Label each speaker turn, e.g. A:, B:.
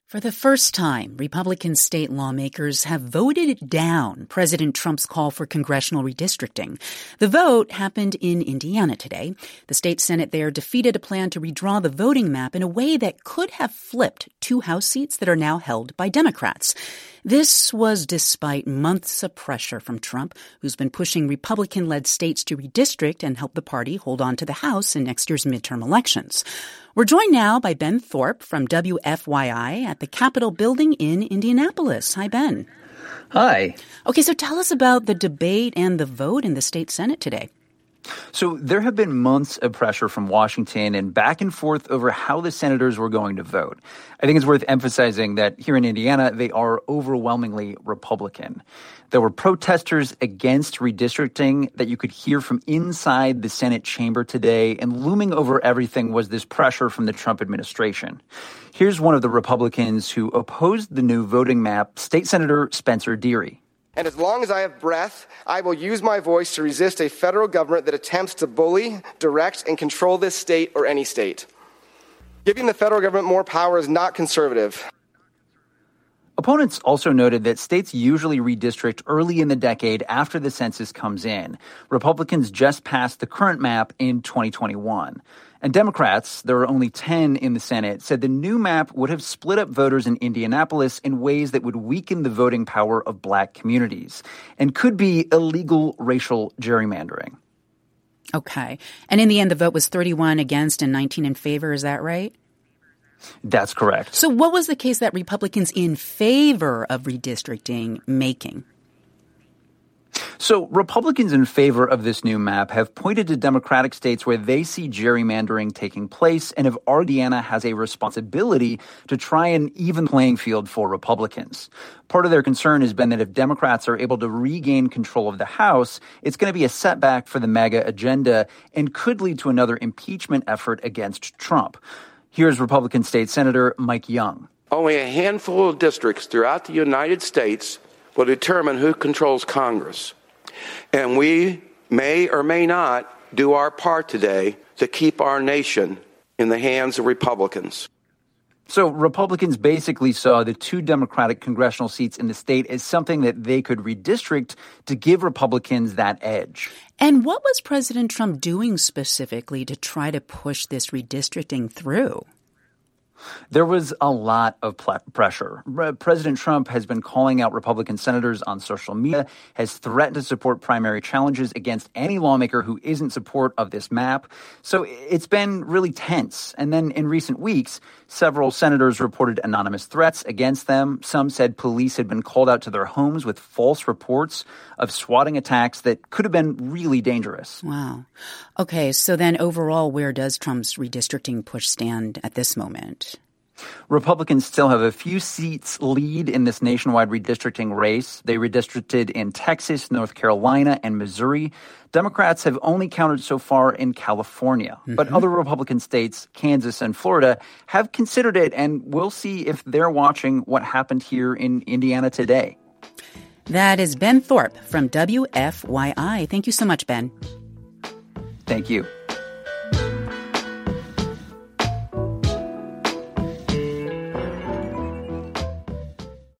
A: For the first time, Republican state lawmakers have voted down President Trump's call for congressional redistricting. The vote happened in Indiana today. The state Senate there defeated a plan to redraw the voting map in a way that could have flipped 2 House seats that are now held by Democrats. This was despite months of pressure from Trump, who's been pushing Republican-led states to redistrict and help the party hold on to the House in next year's midterm elections. We're joined now by Ben Thorpe from WFYI at the Capitol building in Indianapolis. Hi, Ben.
B: Hi.
A: Okay, so tell us about the debate and the vote in the state Senate today.
B: So there have been months of pressure from Washington and back and forth over how the senators were going to vote. I think it's worth emphasizing that here in Indiana, they are overwhelmingly Republican. There were protesters against redistricting that you could hear from inside the Senate chamber today, and looming over everything was this pressure from the Trump administration. Here's one of the Republicans who opposed the new voting map, State Senator Spencer Deery.
C: And as long as I have breath, I will use my voice to resist a federal government that attempts to bully, direct, and control this state or any state. Giving the federal government more power is not conservative.
B: Opponents also noted that states usually redistrict early in the decade after the census comes in. Republicans just passed the current map in 2021. And Democrats, there are only 10 in the Senate, said the new map would have split up voters in Indianapolis in ways that would weaken the voting power of black communities and could be illegal racial gerrymandering.
A: Okay. And in the end, the vote was 31 against and 19 in favor. Is that right?
B: That's correct.
A: So what was the case that Republicans in favor of redistricting making?
B: So Republicans in favor of this new map have pointed to Democratic states where they see gerrymandering taking place and have argued Indiana has a responsibility to try and even playing field for Republicans. Part of their concern has been that if Democrats are able to regain control of the House, it's going to be a setback for the MAGA agenda and could lead to another impeachment effort against Trump. Here's Republican State Senator Mike Young.
D: Only a handful of districts throughout the United States will determine who controls Congress. And we may or may not do our part today to keep our nation in the hands of Republicans.
B: So Republicans basically saw the 2 Democratic congressional seats in the state as something that they could redistrict to give Republicans that edge.
A: And what was President Trump doing specifically to try to push this redistricting through?
B: There was a lot of pressure. President Trump has been calling out Republican senators on social media, has threatened to support primary challenges against any lawmaker who isn't in support of this map. So it's been really tense. And then in recent weeks, several senators reported anonymous threats against them. Some said police had been called out to their homes with false reports of swatting attacks that could have been really dangerous.
A: Wow. Okay, so then overall, where does Trump's redistricting push stand at this moment?
B: Republicans still have a few seats lead in this nationwide redistricting race. They redistricted in Texas, North Carolina, and Missouri. Democrats have only counted so far in California. But other Republican states, Kansas and Florida, have considered it, and we'll see if they're watching what happened here in Indiana today.
A: That is Ben Thorpe from WFYI. Thank you so much, Ben.
B: Thank you.